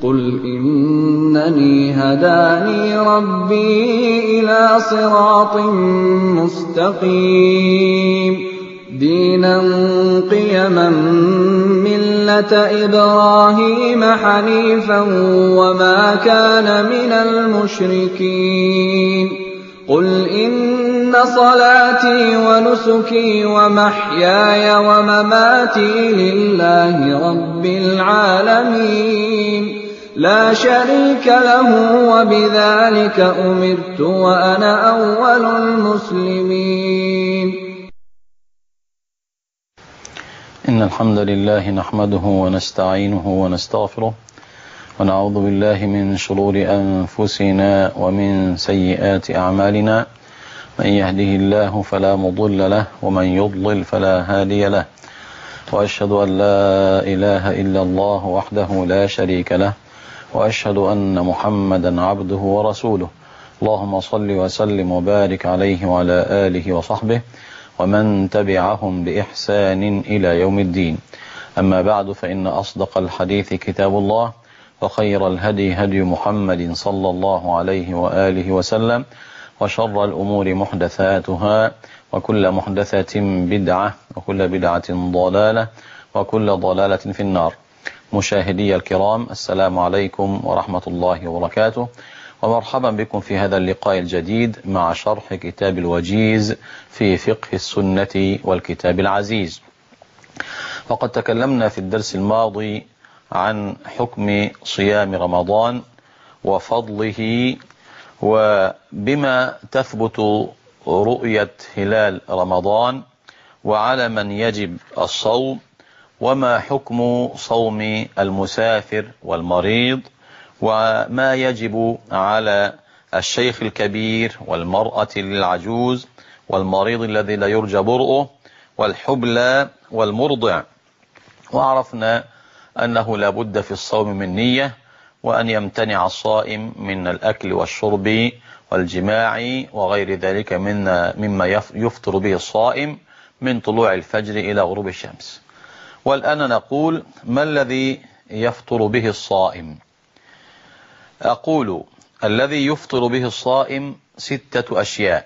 قُلْ إِنَّنِي هَدَانِي رَبِّي إِلَىٰ صِرَاطٍ مُّسْتَقِيمٍ دِينًا قِيَمًا مِّلَّةَ إِبْرَاهِيمَ حَنِيفًا وَمَا كَانَ مِنَ الْمُشْرِكِينَ قُلْ إِنَّ صَلَاتِي وَنُسُكِي وَمَحْيَايَ وَمَمَاتِي لِلَّهِ رَبِّ الْعَالَمِينَ لَا شَرِيكَ لَهُ وَبِذَٰلِكَ أُمِرْتُ وَأَنَا أَوَّلُ الْمُسْلِمِينَ. إن الحمد لله نحمده ونستعينه ونستغفره ونعوذ بالله من شرور أنفسنا ومن سيئات أعمالنا. من يهده الله فلا مضل له ومن يضلل فلا هادي له، وأشهد أن لا إله إلا الله وحده لا شريك له، وأشهد أن محمدا عبده ورسوله. اللهم صل وسلم وبارك عليه وعلى آله وصحبه ومن تبعهم بإحسان إلى يوم الدين. أما بعد، فإن أصدق الحديث كتاب الله، وخير الهدي هدي محمد صلى الله عليه وآله وسلم، وشر الأمور محدثاتها، وكل محدثة بدعة، وكل بدعة ضلالة، وكل ضلالة في النار. مشاهدي الكرام، السلام عليكم ورحمة الله وبركاته، ومرحبا بكم في هذا اللقاء الجديد مع شرح كتاب الوجيز في فقه السنة والكتاب العزيز. وقد تكلمنا في الدرس الماضي عن حكم صيام رمضان وفضله، وبما تثبت رؤية هلال رمضان، وعلى من يجب الصوم، وما حكم صوم المسافر والمريض، وما يجب على الشيخ الكبير والمرأة العجوز والمريض الذي لا يرجى برؤه والحبلى والمرضع. وعرفنا أنه لا بد في الصوم من نية، وأن يمتنع الصائم من الأكل والشرب والجماع وغير ذلك مما يفطر به الصائم من طلوع الفجر إلى غروب الشمس. والآن نقول: ما الذي يفطر به الصائم؟ أقول: الذي يفطر به الصائم 6 أشياء.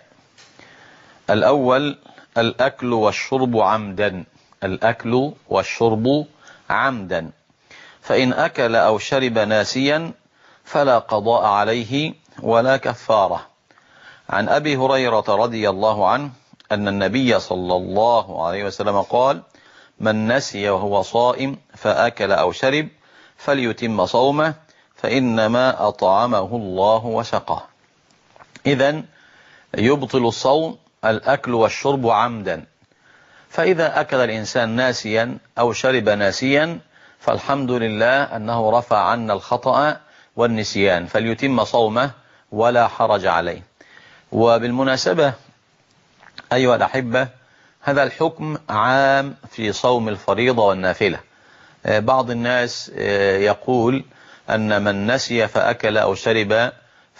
الأول: الأكل والشرب عمدا. الأكل والشرب عمدا، فإن أكل أو شرب ناسيا فلا قضاء عليه ولا كفارة. عن أبي هريرة رضي الله عنه أن النبي صلى الله عليه وسلم قال: من نسي وهو صائم فأكل أو شرب فليتم صومه، فإنما أطعمه الله وسقاه. إذن يبطل الصوم الأكل والشرب عمدا. فإذا أكل الإنسان ناسيا أو شرب ناسيا فالحمد لله أنه رفع عنا الخطأ والنسيان، فليتم صومه ولا حرج عليه. وبالمناسبة أيها الأحبة، هذا الحكم عام في صوم الفريضة والنافلة. بعض الناس يقول أن من نسي فأكل أو شرب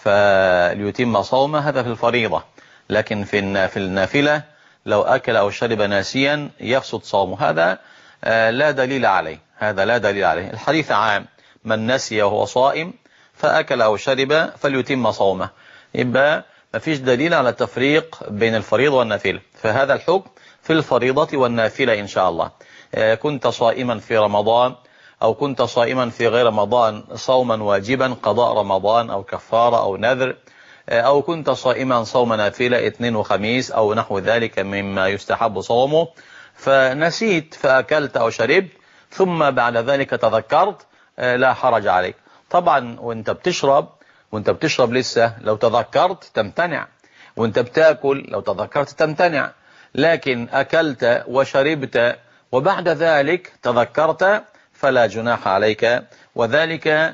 فليتم صومه، هذا في الفريضة، لكن في النافلة لو أكل أو شرب ناسيا يفسد صومه. هذا لا دليل عليه، هذا لا دليل عليه. الحديث عام: من نسي وهو صائم فأكل أو شرب فليتم صومه. يبقى ما فيش دليل على التفريق بين الفريضة والنافلة، فهذا الحكم في الفريضة والنافلة إن شاء الله. كنت صائما في رمضان أو كنت صائما في غير رمضان صوما واجبا قضاء رمضان أو كفارة أو نذر، أو كنت صائما صوم نافلة اثنين وخميس أو نحو ذلك مما يستحب صومه، فنسيت فأكلت أو شربت ثم بعد ذلك تذكرت، لا حرج عليك. طبعا وانت بتشرب لسه لو تذكرت تمتنع، وانت بتاكل لو تذكرت تمتنع، لكن أكلت وشربت وبعد ذلك تذكرت فلا جناح عليك. وذلك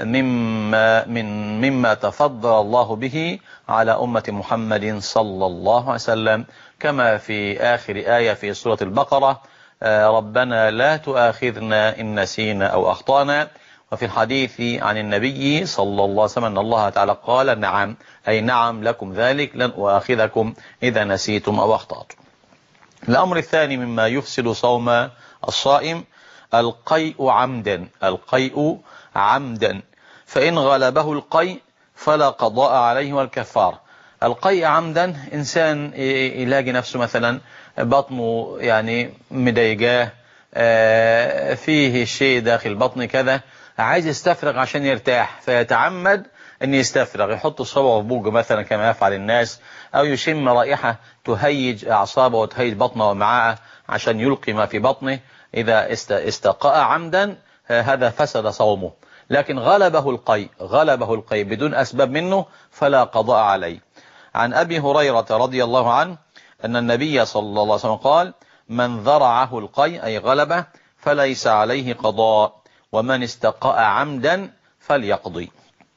مما تفضل الله به على أمة محمد صلى الله عليه وسلم، كما في آخر آية في سورة البقرة: ربنا لا تؤاخذنا إن نسينا أو أخطأنا. وفي الحديث عن النبي صلى الله عليه وسلم أن الله تعالى قال: نعم، أي نعم لكم ذلك، لن أؤاخذكم إذا نسيتم أو أخطأتم. الأمر الثاني مما يفسد صوم الصائم: القيء عمدا. القيء عمدا، فإن غلبه القيء فلا قضاء عليه والكفارة. القيء عمدا إنسان يلاقي نفسه مثلا بطنه يعني مضايقاه، فيه شيء داخل بطنه كذا، عايز يستفرغ عشان يرتاح، فيتعمد أن يستفرغ، يحط صبعه في بوقه مثلا كما يفعل الناس، أو يشم رائحة تهيج أعصابه وتهيج بطنه ومعاه عشان يلقي ما في بطنه. إذا استقاء عمدا هذا فسد صومه. لكن غلبه القيء بدون أسباب منه فلا قضاء عليه. عن أبي هريرة رضي الله عنه أن النبي صلى الله عليه وسلم قال: من ذرعه القيء أي غلبه فليس عليه قضاء، ومن استقاء عمدا فليقضي.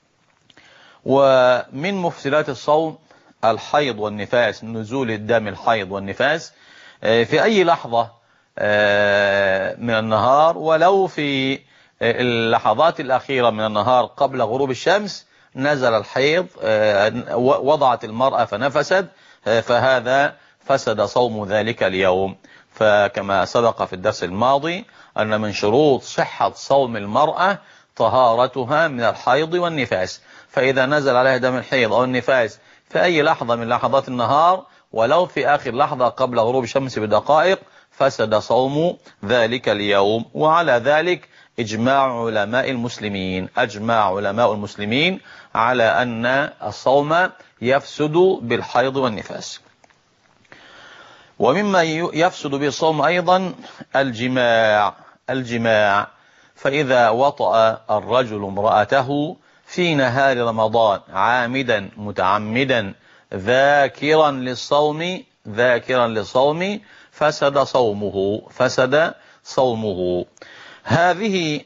ومن مفسدات الصوم الحيض والنفاس، نزول الدم الحيض والنفاس في أي لحظة من النهار، ولو في اللحظات الأخيرة من النهار قبل غروب الشمس نزل الحيض، وضعت المرأة فنفست، فهذا فسد صوم ذلك اليوم. فكما سبق في الدرس الماضي أن من شروط صحة صوم المرأة طهارتها من الحيض والنفاس، فإذا نزل عليها دم الحيض أو النفاس في أي لحظة من لحظات النهار ولو في آخر لحظة قبل غروب الشمس بدقائق فسد صوم ذلك اليوم. وعلى ذلك أجمع علماء المسلمين على أن الصوم يفسد بالحيض والنفاس. ومما يفسد بالصوم أيضا الجماع، فإذا وطأ الرجل امرأته في نهار رمضان عامدا متعمدا ذاكرا للصوم فسد صومه. هذه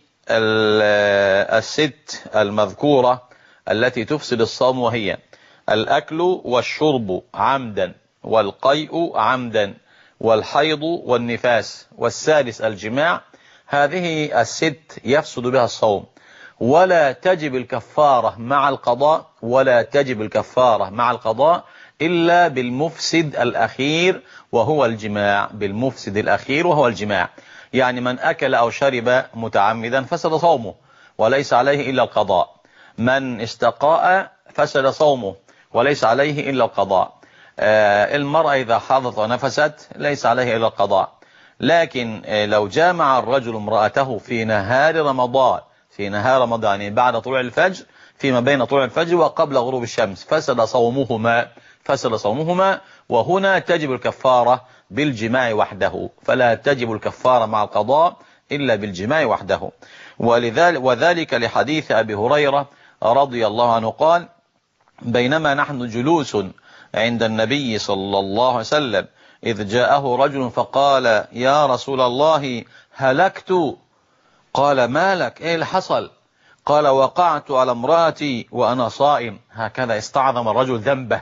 الست المذكورة التي تفسد الصوم، وهي الأكل والشرب عمدا، والقيء عمدا، والحيض والنفاس، والسادس الجماع. هذه الست يفسد بها الصوم، ولا تجب الكفارة مع القضاء إلا بالمفسد الأخير وهو الجماع. يعني من أكل أو شرب متعمدا فسد صومه وليس عليه إلا القضاء، من استقاء فسد صومه وليس عليه إلا القضاء، المرأة إذا حاضت ونفست ليس عليه إلا القضاء. لكن لو جامع الرجل امرأته في نهار رمضان يعني بعد طلوع الفجر، فيما بين طلوع الفجر وقبل غروب الشمس، فسد صومهما. وهنا تجب الكفارة بالجماع وحده، فلا تجب الكفارة مع القضاء إلا بالجماع وحده. وذلك لحديث أبي هريرة رضي الله عنه قال: بينما نحن جلوس عند النبي صلى الله عليه وسلم إذ جاءه رجل فقال: يا رسول الله هلكت. قال: ما لك؟ إيه اللي حصل؟ قال: وقعت على امرأتي وأنا صائم. هكذا استعظم الرجل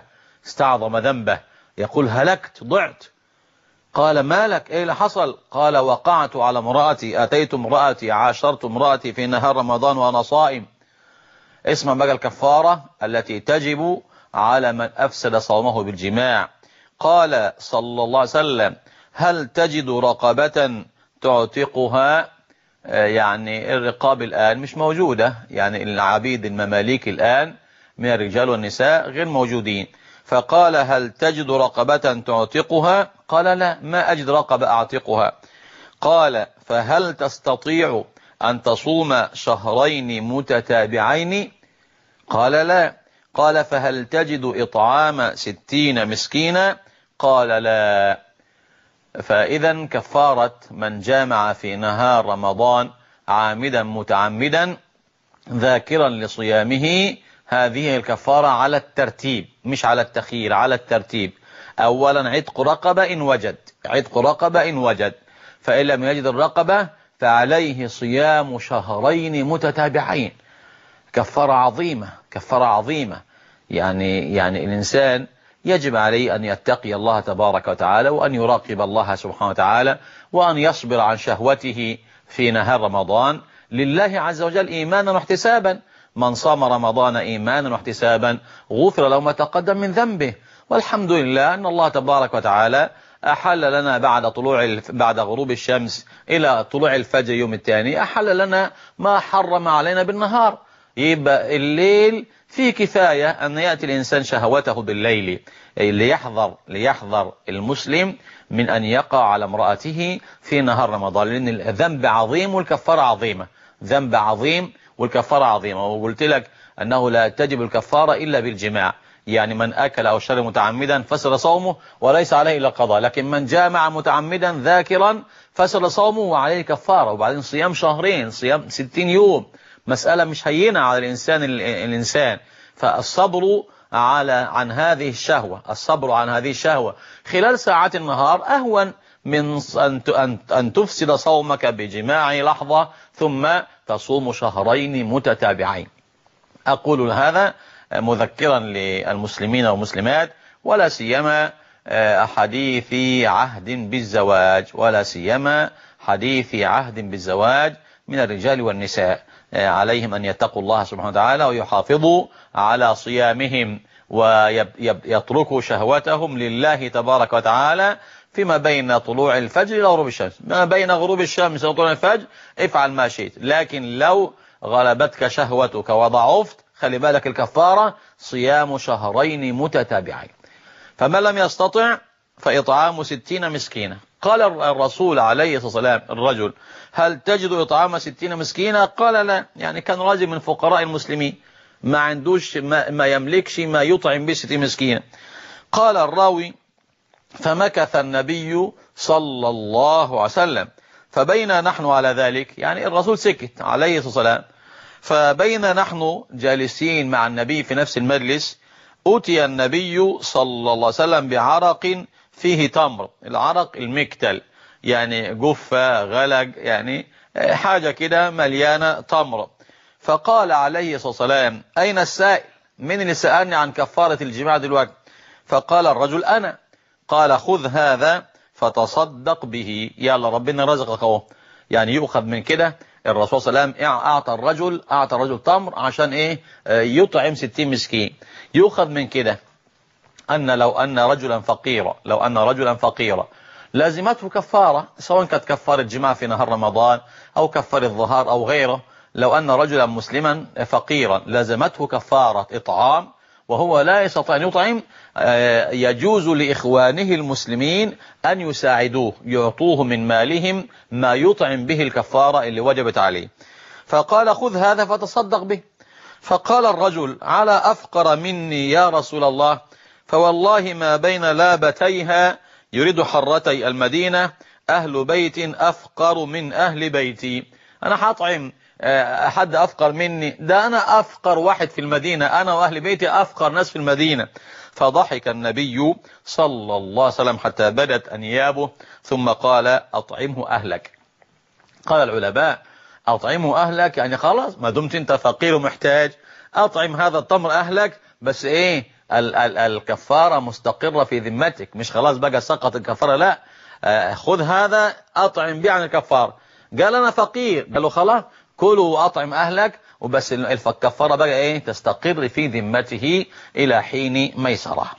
ذنبه، يقول: هلكت، ضعت. قال: ما لك؟ إيه اللي حصل؟ قال: وقعت على امرأتي، أتيت امرأتي، عاشرت امرأتي في نهار رمضان وأنا صائم. اسمع بقى الكفارة التي تجب على من أفسد صومه بالجماع. قال صلى الله عليه وسلم: هل تجد رقبة تعتقها؟ يعني الرقاب الآن مش موجودة، يعني العبيد المماليك الآن من الرجال والنساء غير موجودين. فقال: هل تجد رقبة تعتقها؟ قال: لا، ما أجد رقبة أعتقها. قال: فهل تستطيع أن تصوم شهرين متتابعين؟ قال: لا. قال: فهل تجد إطعام 60 مسكينا؟ قال: لا. فإذا كفارة من جامع في نهار رمضان عامدا متعمدا ذاكرا لصيامه، هذه الكفارة على الترتيب مش على التخيير، على الترتيب. أولا عتق رقبة إن وجد، فإن لم يجد الرقبة فعليه صيام شهرين متتابعين. كفارة عظيمة. يعني الإنسان يجب عليه أن يتقي الله تبارك وتعالى، وأن يراقب الله سبحانه وتعالى، وأن يصبر عن شهوته في نهار رمضان لله عز وجل إيمانا واحتسابا. من صام رمضان إيمانا واحتسابا غفر له ما تقدم من ذنبه. والحمد لله أن الله تبارك وتعالى أحل لنا بعد غروب الشمس إلى طلوع الفجر يوم الثاني، أحل لنا ما حرم علينا بالنهار. يبقى الليل فيه كفاية أن يأتي الإنسان شهوته بالليل. ليحذر المسلم من أن يقع على امرأته في نهار رمضان، لأن الذنب عظيم والكفارة عظيمة. ذنب عظيم والكفارة عظيمة. وقلت لك أنه لا تجب الكفارة إلا بالجماع، يعني من أكل أو شرب متعمدا فسد صومه وليس عليه إلا قضاء، لكن من جامع متعمدا ذاكرا فسد صومه وعليه كفارة. وبعدين صيام شهرين، صيام 60 يوم، مسألة مش هينة على الإنسان. فالصبر عن هذه الشهوة، الصبر عن هذه الشهوة خلال ساعات النهار أهون من أن تفسد صومك بجماع لحظة ثم تصوم شهرين متتابعين. أقول هذا مذكرا للمسلمين والمسلمات، ولا سيما حديث عهد بالزواج، ولا سيما حديث عهد بالزواج من الرجال والنساء. عليهم أن يتقوا الله سبحانه وتعالى ويحافظوا على صيامهم ويتركوا شهوتهم لله تبارك وتعالى فيما بين طلوع الفجر إلى غروب الشمس. ما بين غروب الشمس وطلوع الفجر افعل ما شئت، لكن لو غلبتك شهوتك وضعفت خلي بالك الكفارة صيام شهرين متتابعين. فمن لم يستطع فإطعام 60 مسكينة. قال الرسول عليه الصلاة والسلام الرجل: هل تجد إطعام 60 مسكينة؟ قال لا. يعني كان راجل من فقراء المسلمين ما عندوش ما يملكش ما يطعم به 60 مسكينة. قال الراوي: فمكث النبي صلى الله عليه وسلم فبين نحن على ذلك، يعني الرسول سكت عليه الصلاة والسلام، فبين نحن جالسين مع النبي في نفس المجلس أتي النبي صلى الله عليه وسلم بعرق فيه تمر. العرق المكتل، يعني جفة غلج، يعني حاجة كده مليانة تمر. فقال عليه الصلاة والسلام: أين السائل؟ من اللي سألني عن كفارة الجماع دلوقتي؟ فقال الرجل: أنا. قال: خذ هذا فتصدق به. يلا ربنا رزقك اهو. يعني يؤخذ من كده. الرسول صلى الله عليه وسلم أعطى الرجل تمر عشان إيه؟ يطعم 60 مسكين. يؤخذ من كده أن لو أن رجلا فقيرا لازمته كفارة، سواء كانت كفارة جماع في نهار رمضان أو كفارة ظهار أو غيره. لو أن رجلا مسلما فقيرا لازمته كفارة إطعام وهو لا يستطيع أن يطعم، يجوز لإخوانه المسلمين أن يساعدوه، يعطوه من مالهم ما يطعم به الكفارة اللي وجبت عليه. فقال: خذ هذا فتصدق به. فقال الرجل: على أفقر مني يا رسول الله، فوالله ما بين لابتيها يريد حرتي المدينة أهل بيت أفقر من أهل بيتي. أنا هطعم حد أفقر مني؟ ده أنا أفقر واحد في المدينة، أنا وأهل بيتي أفقر ناس في المدينة. فضحك النبي صلى الله عليه وسلم حتى بدت أنيابه ثم قال: أطعمه أهلك. قال العلماء: أطعمه أهلك يعني خلاص ما دمت أنت فقير ومحتاج أطعم هذا التمر أهلك، بس إيه الكفارة مستقرة في ذمتك، مش خلاص بقى سقط الكفارة، لا، خذ هذا أطعم به عن الكفارة. قال أنا فقير، قالوا خلاص كلوا وأطعم أهلك وبس، الكفارة بقى إيه تستقر في ذمته إلى حين ميسرة.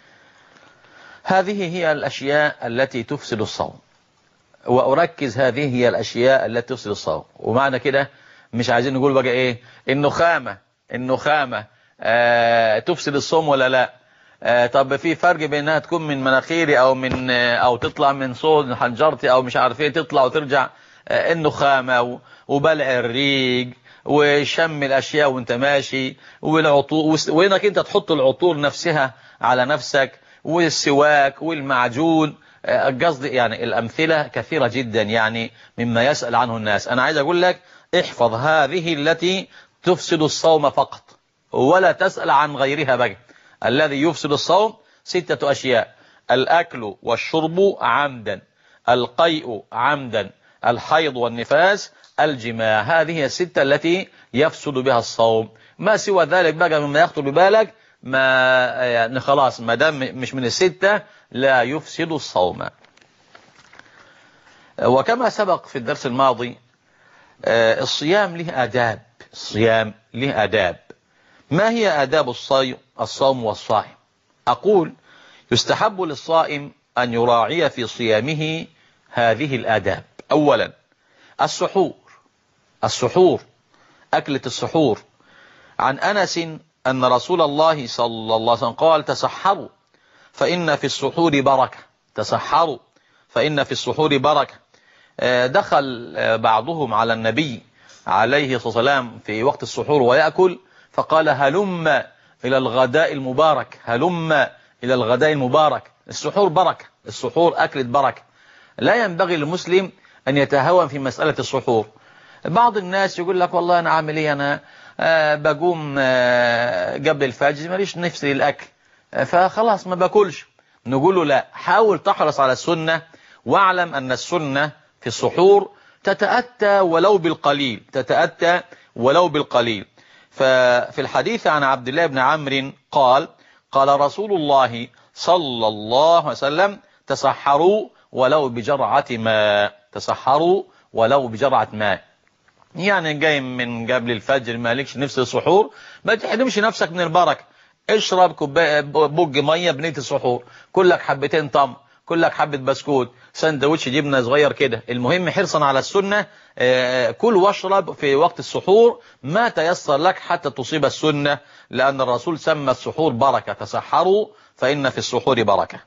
هذه هي الأشياء التي تفسد الصوم، وأركز هذه هي الأشياء التي تفسد الصوم. ومعنى كده مش عايزين نقول بقى إيه النخامة تفسد الصوم ولا لا. طب في فرق بين انها تكون من مناخيري او تطلع من صوت حنجرتي او مش عارف ايه تطلع وترجع. النخامة وبلع الريق وشم الاشياء وانت ماشي والعطور، وانك انت تحط العطور نفسها على نفسك، والسواك والمعجون. قصدي يعني الامثلة كثيرة جدا يعني مما يسأل عنه الناس. انا عايز اقول لك احفظ هذه التي تفسد الصوم فقط ولا تسأل عن غيرها بقى. الذي يفسد الصوم 6 أشياء: الأكل والشرب عمدا، القيء عمدا، الحيض والنفاس، الجماع. هذه 6 التي يفسد بها الصوم. ما سوى ذلك بقى مما يخطر ببالك ما يعني خلاص ما دام مش من 6 لا يفسد الصوم. وكما سبق في الدرس الماضي الصيام له آداب. الصيام له آداب. ما هي آداب الصوم والصائم؟ أقول يستحب للصائم أن يراعي في صيامه هذه الآداب. أولا السحور، أكلة السحور عن أنس أن رسول الله صلى الله عليه وسلم قال تسحروا فإن في السحور بركة. تسحروا فإن في السحور بركة. دخل بعضهم على النبي عليه الصلاة والسلام في وقت السحور ويأكل، فقال هلم إلى الغداء المبارك، هلم إلى الغداء المبارك. السحور بركة، السحور أكلة بركة. لا ينبغي للمسلم أن يتهاون في مسألة السحور. بعض الناس يقول لك والله أنا عامل إيه، أنا بقوم قبل الفجر ماليش نفسي للأكل فخلاص ما باكلش. نقول له لا، حاول تحرص على السنة، واعلم أن السنة في السحور تتأتى ولو بالقليل، تتأتى ولو بالقليل. ففي الحديث عن عبد الله بن عمرو قال قال رسول الله صلى الله عليه وسلم تسحروا ولو بجرعة ماء، تسحروا ولو بجرعة ماء. يعني جاي من قبل الفجر مالكش نفس السحور، ما تحرمش نفسك من البركة. اشرب كوبايه بوج ميه بنيه السحور، كلك حبتين طم، كلك حبه بسكوت، سندوتش جبنه صغير كده. المهم حرصا على السنه، كل واشرب في وقت السحور ما تيسر لك حتى تصيب السنه، لان الرسول سمى السحور بركه. تسحروا فان في السحور بركه.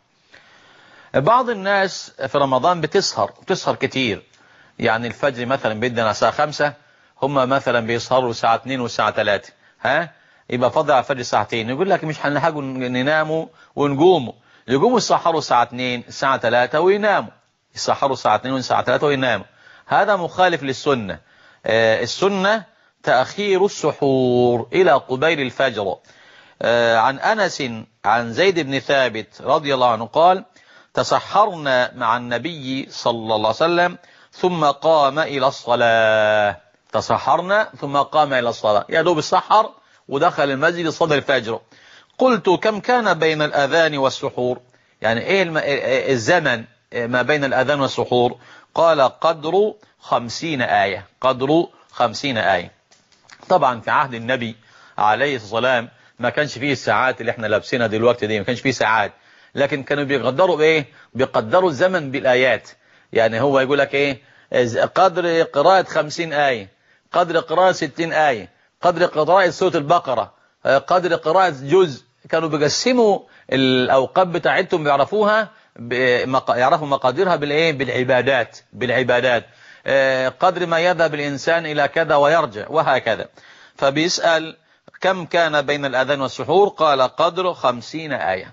بعض الناس في رمضان بتسهر كتير، يعني الفجر مثلا بيدنا الساعه 5، هم مثلا بيسهروا الساعه 2 والساعه 3، يبقى فاضل على الفجر ساعتين. يقول لك مش هنلحقوا نناموا ونقوموا، يقوموا يسحروا الساعه 2 الساعه 3 ويناموا، يسحروا الساعه 2 والساعه 3 ويناموا. هذا مخالف للسنه. السنه تأخير السحور إلى قبيل الفجر. عن أنس عن زيد بن ثابت رضي الله عنه قال تسحرنا مع النبي صلى الله عليه وسلم ثم قام إلى الصلاة. تسحرنا ثم قام إلى الصلاة، يا دوب السحر ودخل المسجد صلى الفجر. قلت كم كان بين الأذان والسحور، يعني إيه الزمن ما بين الأذان والسحور؟ قال قدر 50 آية، قدر 50 آية. طبعا في عهد النبي عليه الصلاة والسلام ما كانش فيه الساعات اللي احنا لابسينها دلوقتي دي، ما كانش فيه ساعات، لكن كانوا بيقدروا بايه؟ بيقدروا الزمن بالآيات. يعني هو يقول لك ايه؟ قدر قراءة 50 آية، قدر قراءة 60 آية، قدر قراءة سورة البقرة، قدر قراءة جزء. كانوا بيقسموا الأوقات بتاعتهم بيعرفوها، يعرفوا مقاديرها بالايه؟ بالعبادات، بالعبادات. قدر ما يذهب الإنسان إلى كذا ويرجع وهكذا. فبيسأل كم كان بين الأذان والسحور؟ قال قدر 50 آية.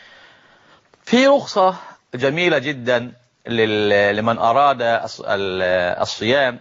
في رخصة جميلة جدا لمن أراد الصيام،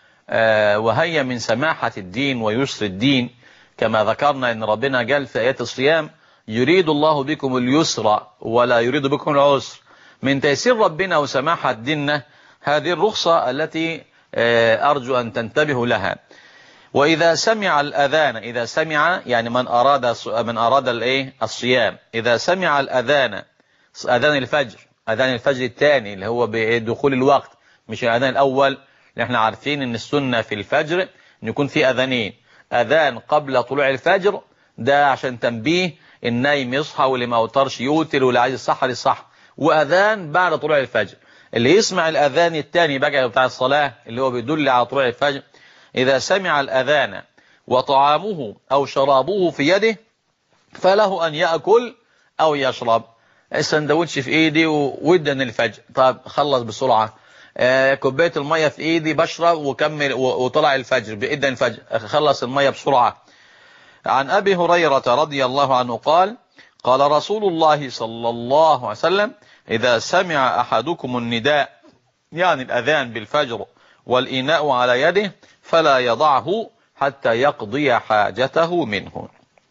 وهي من سماحة الدين ويسر الدين، كما ذكرنا أن ربنا قال في آيات الصيام يريد الله بكم اليسر ولا يريد بكم العسر. من تيسير ربنا وسماحة ديننا هذه الرخصة التي أرجو أن تنتبهوا لها. وإذا سمع الأذان، إذا سمع يعني من أراد الصيام، إذا سمع الأذان، أذان الفجر، أذان الفجر الثاني اللي هو بدخول الوقت، مش الأذان الأول. احنا عارفين ان السنة في الفجر ان يكون في أذانين، أذان قبل طلوع الفجر ده عشان تنبيه النايم يصحى، واللي ما اوترش يوتر، واللي عايز يصحى يصحى، وأذان بعد طلوع الفجر. اللي يسمع الأذان الثاني بقى بتاع الصلاة اللي هو بيدل على طلوع الفجر، إذا سمع الأذان وطعامه أو شرابه في يده فله أن يأكل أو يشرب. السندوتش في إيدي ودن الفجر، طب خلص بسرعة. كوباية المية في إيدي بشرب وكمل وطلع الفجر بإذن الفجر، خلص المية بسرعة. عن أبي هريرة رضي الله عنه قال قال رسول الله صلى الله عليه وسلم إذا سمع أحدكم النداء، يعني الأذان بالفجر، والإناء على يده فلا يضعه حتى يقضي حاجته منه.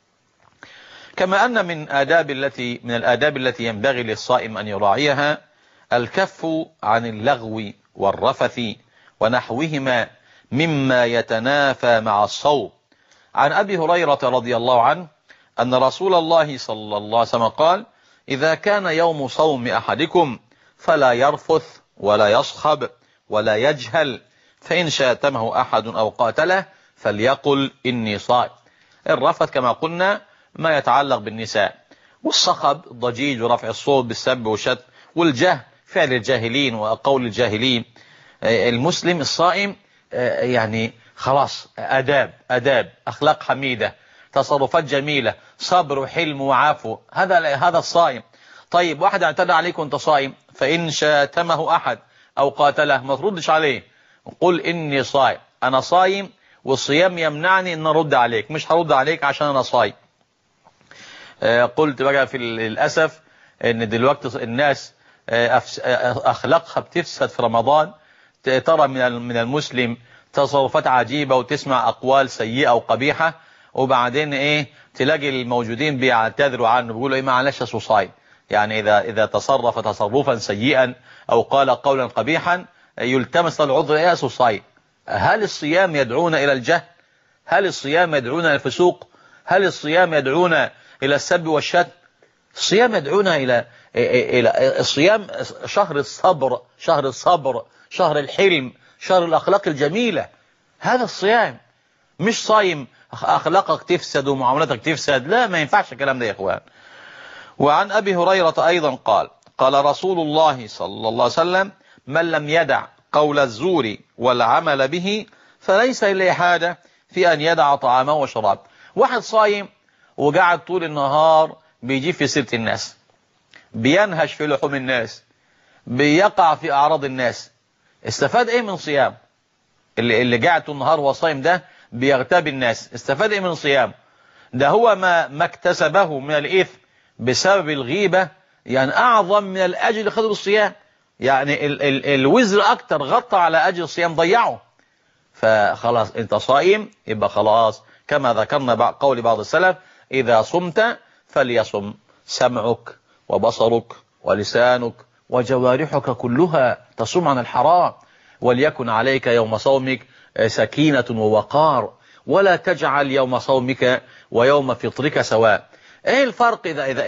كما أن من الآداب التي ينبغي للصائم أن يراعيها الكف عن اللغو والرفث ونحوهما مما يتنافى مع الصوم. عن أبي هريرة رضي الله عنه أن رسول الله صلى الله عليه وسلم قال إذا كان يوم صوم أحدكم فلا يرفث ولا يصخب ولا يجهل، فإن شاتمه أحد أو قاتله فليقل إني صائم. الرفث كما قلنا ما يتعلق بالنساء، والصخب ضجيج ورفع الصوت بالسب والشتم، والجهل فعل الجاهلين وقول الجاهلين. المسلم الصائم يعني خلاص أداب أخلاق حميدة، تصرفات جميلة، صبر وحلم وعفو، هذا الصائم. طيب واحد اعتدى عليك وانت صائم، فإن شاتمه أحد أو قاتله ما تردش عليه، قل إني صائم، أنا صايم والصيام يمنعني أن أرد عليك، مش هرد عليك عشان أنا صايم. قلت بقى في للأسف أن دلوقتي الناس أخلاقها بتفسد في رمضان، ترى من المسلم تصرفات عجيبة وتسمع أقوال سيئة وقبيحة، وبعدين تلاقي الموجودين بيعتذروا عنه، بيقولوا معلش أصله صايم. يعني إذا تصرف تصرفا سيئا أو قال قولا قبيحا يلتمس العذر، أصله صايم. هل الصيام يدعونا إلى الجهل؟ هل الصيام يدعونا إلى الفسوق؟ هل الصيام يدعونا إلى السب والشتم؟ الصيام يدعونا إلى الصيام شهر الصبر، شهر الصبر، شهر الحلم، شهر الأخلاق الجميلة. هذا الصيام، مش صايم أخلاقك تفسد ومعاملتك تفسد، لا، ما ينفعش الكلام ده يا إخوان. وعن أبي هريرة أيضا قال رسول الله صلى الله عليه وسلم: من لم يدع قول الزور والعمل به فليس إليه حاجة في أن يدع طعامه وشرابه. واحد صايم وقعد طول النهار بيجيب في سيرة الناس، بينهش في لحوم الناس، بيقع في أعراض الناس، استفاد ايه من صيام؟ اللي قاعد طول النهار وهو صايم ده بيغتاب الناس، استفاد ايه من صيام؟ ده هو ما اكتسبه من الإثم بسبب الغيبة يعني أعظم من الأجر اللي خده الصيام. يعني الوزر أكتر، غطى على أجر الصيام ضيعه. فخلاص انت صائم، يبقى خلاص كما ذكرنا قول بعض السلف: إذا صمت فليصم سمعك وبصرك ولسانك وجوارحك كلها، تصوم عن الحرام. وليكن عليك يوم صومك سكينة ووقار، ولا تجعل يوم صومك ويوم فطرك سواء. ايه الفرق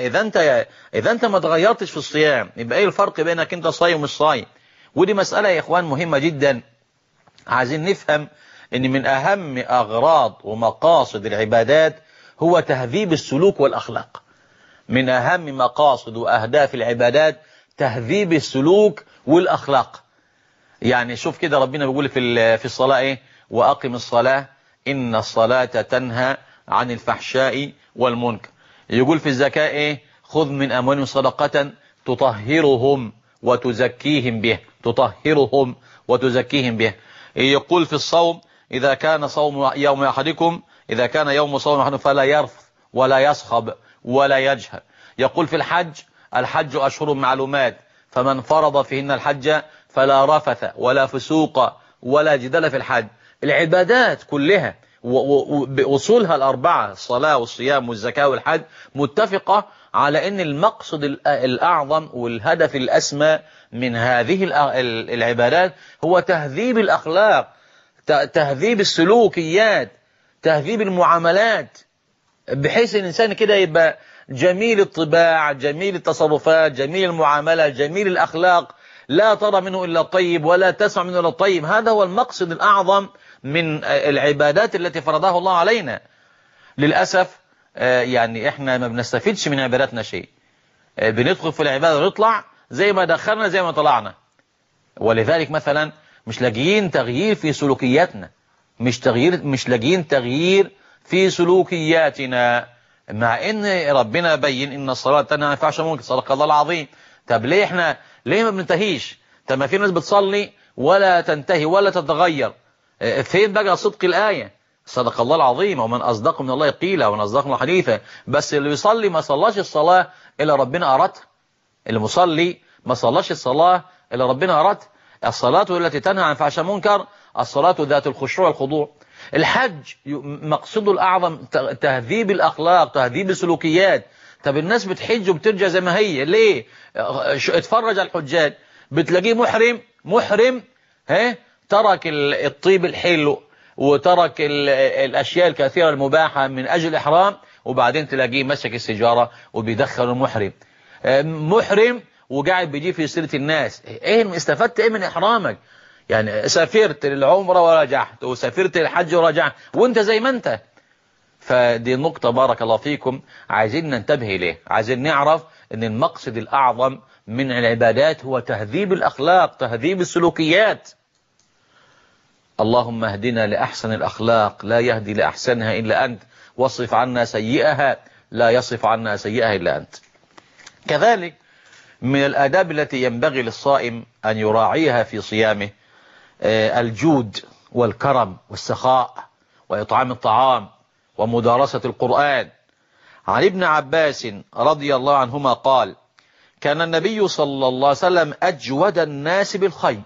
اذا انت ما تغيرتش في الصيام؟ يبقى ايه الفرق بينك انت صايم ومش صايم؟ ودي مسألة يا اخوان مهمة جدا. عايزين نفهم ان من اهم اغراض ومقاصد العبادات هو تهذيب السلوك والاخلاق. من اهم مقاصد واهداف العبادات تهذيب السلوك والاخلاق. يعني شوف كده ربنا بيقول في الصلاة ايه: واقم الصلاة ان الصلاة تنهى عن الفحشاء والمنكر. يقول في الزكاة ايه: خذ من اموالهم صدقة تطهرهم وتزكيهم به، تطهرهم وتزكيهم به. يقول في الصوم: إذا كان صوم يوم أحدكم، إذا كان يوم صوم أحدكم فلا يرفث ولا يصخب ولا يجهل. يقول في الحج: الحج أشهر معلومات، فمن فرض فيهن الحج فلا رفث ولا فسوق ولا جدال في الحج. العبادات كلها وأصولها الأربعة، الصلاة والصيام والزكاة والحج، متفقة على أن المقصد الأعظم والهدف الأسمى من هذه العبادات هو تهذيب الأخلاق، تهذيب السلوكيات، تهذيب المعاملات، بحيث الإنسان كده يبقى جميل الطباع، جميل التصرفات، جميل المعاملة، جميل الأخلاق، لا ترى منه إلا الطيب ولا تسمع منه إلا الطيب. هذا هو المقصد الأعظم من العبادات التي فرضها الله علينا. للأسف يعني إحنا ما بنستفيدش من عباداتنا شيء، بندخل في العبادة ونطلع زي ما دخلنا زي ما طلعنا. ولذلك مثلا مش لاقيين تغيير في سلوكياتنا، مش لاقيين تغيير في سلوكياتنا، مع ان ربنا بين ان الصلاة تنهى عن الفحشاء والمنكر، صدق الله العظيم. طب ليه ما بننتهيش؟ طب ما في ناس بتصلي ولا تنتهي ولا تتغير. فين بقى صدق الآية؟ صدق الله العظيم، ومن أصدق من الله قيلا ومن أصدق من حديثا. بس اللي يصلي ما صلاش الصلاة إلا ربنا أردت، المصلي ما صلاش الصلاة إلا ربنا أردت. الصلاة التي تنهى عن الفحشاء والمنكر الصلاة ذات الخشوع والخضوع. الحج مقصده الأعظم تهذيب الأخلاق، تهذيب السلوكيات. طب الناس بتحج وبترجع زي ما هي ليه؟ اتفرج على الحجاج، بتلاقيه محرم ترك الطيب الحلو وترك الأشياء الكثيرة المباحة من أجل الإحرام، وبعدين تلاقيه مسك السيجارة وبيدخل محرم وقاعد بيجي في سيرة الناس. ايه استفدت ايه من إحرامك؟ يعني سافرت للعمرة ورجعت، وسافرت للحج ورجعت وانت زي ما انت. فدي نقطة بارك الله فيكم عايزين ننتبه إليه. عايزين نعرف ان المقصد الأعظم من العبادات هو تهذيب الأخلاق، تهذيب السلوكيات. اللهم اهدنا لأحسن الأخلاق لا يهدي لأحسنها إلا أنت، واصرف عنا سيئها لا يصرف عنا سيئها إلا أنت. كذلك من الآداب التي ينبغي للصائم أن يراعيها في صيامه الجود والكرم والسخاء وإطعام الطعام ومدارسة القرآن. عن ابن عباس رضي الله عنهما قال: كان النبي صلى الله عليه وسلم أجود الناس بالخير.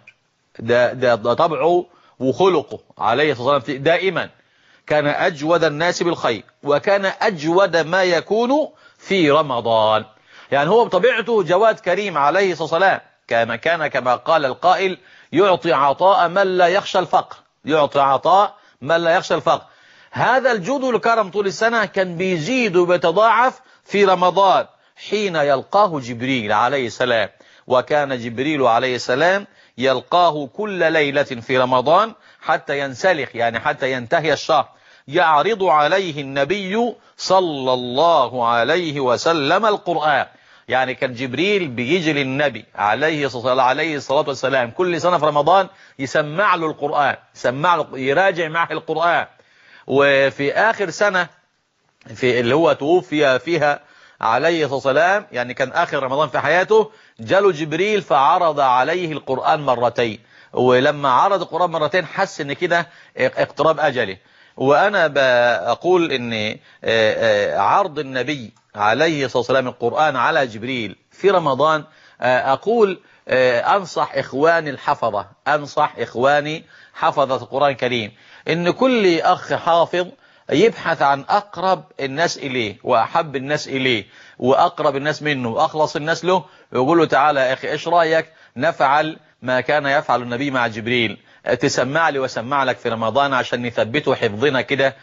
ده طبعه وخلقه عليه الصلاة والسلام دائما كان أجود الناس بالخير، وكان أجود ما يكون في رمضان. يعني هو بطبيعته جواد كريم عليه الصلاة والسلام، كان كما قال القائل: يعطي عطاء من لا يخشى الفقر، يعطي عطاء من لا يخشى الفقر. هذا الجود والكرم طول السنة كان بيزيد وبيتضاعف في رمضان حين يلقاه جبريل عليه السلام. وكان جبريل عليه السلام يلقاه كل ليلة في رمضان حتى ينسلخ، يعني حتى ينتهي الشهر، يعرض عليه النبي صلى الله عليه وسلم القرآن. يعني كان جبريل بيجي للنبي عليه الصلاة والسلام كل سنة في رمضان يسمع له القرآن، يسمع له، يراجع معه القرآن. وفي آخر سنة في اللي هو توفي فيها عليه الصلاة والسلام، يعني كان آخر رمضان في حياته، جاله جبريل فعرض عليه القرآن مرتين. ولما عرض القرآن مرتين حس ان كده اقتراب أجله. وأنا بقول ان عرض النبي عليه الصلاة والسلام القرآن على جبريل في رمضان، أقول أنصح إخواني الحفظة، أنصح إخواني حفظة القرآن الكريم، إن كل أخ حافظ يبحث عن أقرب الناس إليه وأحب الناس إليه وأقرب الناس منه وأخلص الناس له، ويقول له: تعالى يا أخي إيش رأيك نفعل ما كان يفعل النبي مع جبريل، تسمع لي وسمع لك في رمضان عشان نثبته حفظنا كده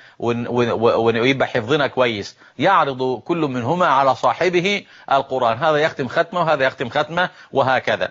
ويبقى حفظنا كويس. يعرض كل منهما على صاحبه القرآن، هذا يختم ختمة وهذا يختم ختمة، وهكذا.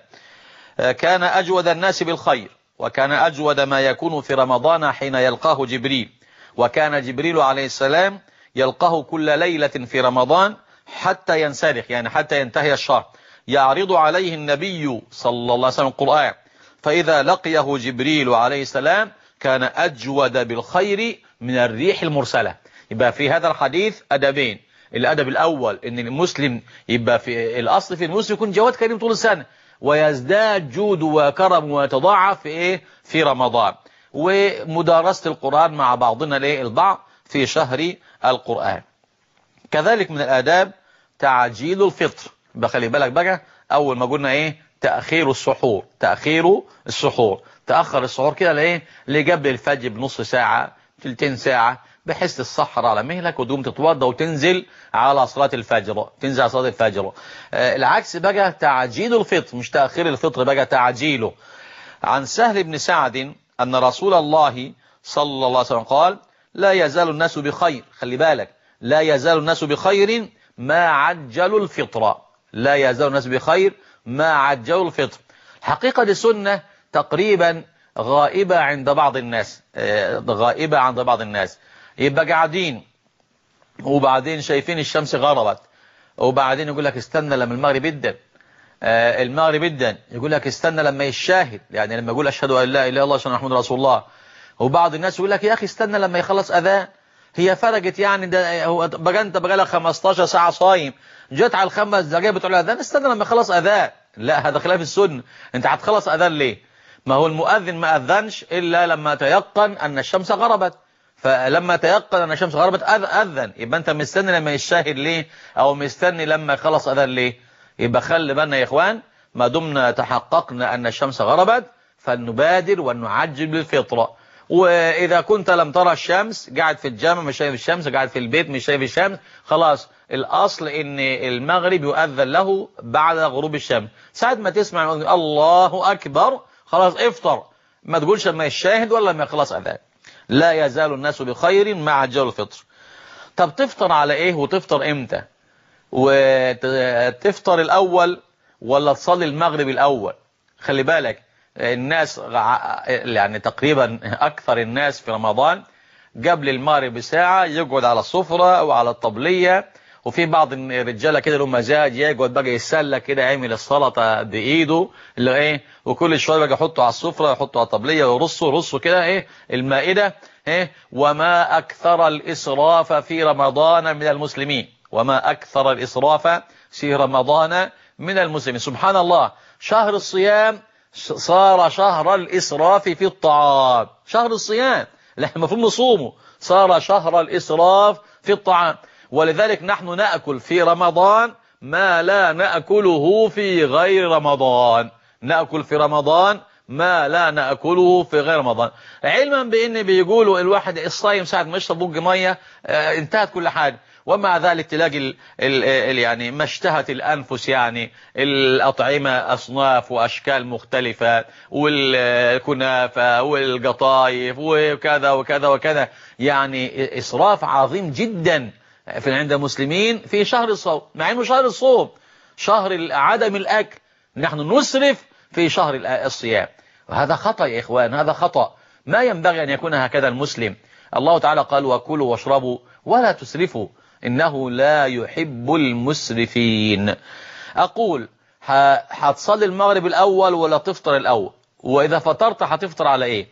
كان أجود الناس بالخير، وكان أجود ما يكون في رمضان حين يلقاه جبريل. وكان جبريل عليه السلام يلقاه كل ليلة في رمضان حتى ينسلخ، يعني حتى ينتهي الشهر، يعرض عليه النبي صلى الله عليه وسلم القرآن. فإذا لقيه جبريل عليه السلام كان أجود بالخير من الريح المرسلة. يبقى في هذا الحديث أدبين: الأدب الأول إن المسلم يبقى في الأصل في المسلم يكون جواد كريم طول السنة، ويزداد جود وكرم ويتضاعف في رمضان. ومدارسة القرآن مع بعضنا البعض في شهر القرآن. كذلك من الآداب تعجيل الفطر. بخلي بالك بقى، أول ما قلنا تأخير السحور، تأخير السحور، تأخر السحور كده لقبل الفجر بنص ساعة تلتين ساعة، بحيث تسحر على مهلك وتقوم تتوضى وتنزل على صلاة الفجر، تنزل على صلاة الفجر. العكس بقى تعجيل الفطر، مش تأخير الفطر بقى تعجيله. عن سهل بن سعد أن رسول الله صلى الله عليه وسلم قال: لا يزال الناس بخير، خلي بالك، لا يزال الناس بخير ما عجلوا الفطر، لا يزال الناس بخير ما عجلوا الفطر. حقيقة دي سنة تقريبا غائبة عند بعض الناس، غائبة عند بعض الناس. يبقى قاعدين وبعدين شايفين الشمس غربت، وبعدين يقول لك استنى لما المغرب يدن، المغرب يدن، يقول لك استنى لما يشاهد، يعني لما يقول أشهد أن لا إله إلا الله وأشهد أن محمدا رسول الله. وبعض الناس يقول لك يا أخي استنى لما يخلص أذان، هي فرقت يعني، ده هو بقى انت بقى لك 15 ساعة صايم، جت على الخمس دقايق بتوع الأذان استنى لما يخلص أذان. لا، هذا خلاف السنة. انت هتخلص أذان ليه؟ ما هو المؤذن ما أذنش إلا لما تيقن أن الشمس غربت، فلما تيقن أن الشمس غربت أذن. يبقى أنت مستني لما يشاهد ليه؟ أو مستني لما يخلص أذان ليه؟ يبقى خلي بالنا يا إخوان، ما دمنا تحققنا أن الشمس غربت فلنبادر ونعجل بالفطرة. وإذا كنت لم ترى الشمس، قاعد في الجامع مش شايف الشمس، قاعد في البيت مش شايف الشمس، خلاص الأصل إن المغرب يؤذن له بعد غروب الشمس. ساعة ما تسمع الله أكبر خلاص افطر، ما تقولش لما يشاهد ولا لما يخلص أذان. لا يزال الناس بخير مع عجل الفطر. طب تفطر على إيه وتفطر إمتى؟ وتفطر الأول ولا تصلي المغرب الأول؟ خلي بالك الناس يعني تقريبا أكثر الناس في رمضان قبل المغرب بساعة يقعد على السفرة أو على الطبلية وفي بعض الرجاله كده له مزاج يقعد بقى يتسلى كده يعمل السلطه بايده اللي ايه، وكل شويه بقى يحطه على السفره يحطه على الطبليه ويرصه كده ايه المائده ايه. وما اكثر الاسراف في رمضان من المسلمين، وما اكثر الاسراف في رمضان من المسلمين. سبحان الله، شهر الصيام صار شهر الاسراف في الطعام. شهر الصيام اللي احنا المفروض نصومه صار شهر الاسراف في الطعام. ولذلك نحن نأكل في رمضان ما لا نأكله في غير رمضان. نأكل في رمضان ما لا نأكله في غير رمضان، علما بأن بيقولوا الواحد الصايم ساعة ما يشرب بوج مية انتهت كل حاجة. ومع ذلك تلاقي يعني ما اشتهت الأنفس، يعني الأطعمة أصناف وأشكال مختلفة، والكنافة والقطايف وكذا وكذا وكذا، يعني إسراف عظيم جدا عند المسلمين في شهر الصوم، مع انه شهر الصوم شهر عدم الاكل، نحن نسرف في شهر الصيام. وهذا خطأ يا اخوان، هذا خطأ، ما ينبغي ان يكون هكذا المسلم. الله تعالى قال وكلوا واشربوا ولا تسرفوا انه لا يحب المسرفين. اقول هتصلي المغرب الاول ولا تفطر الاول؟ واذا فطرت هتفطر على ايه؟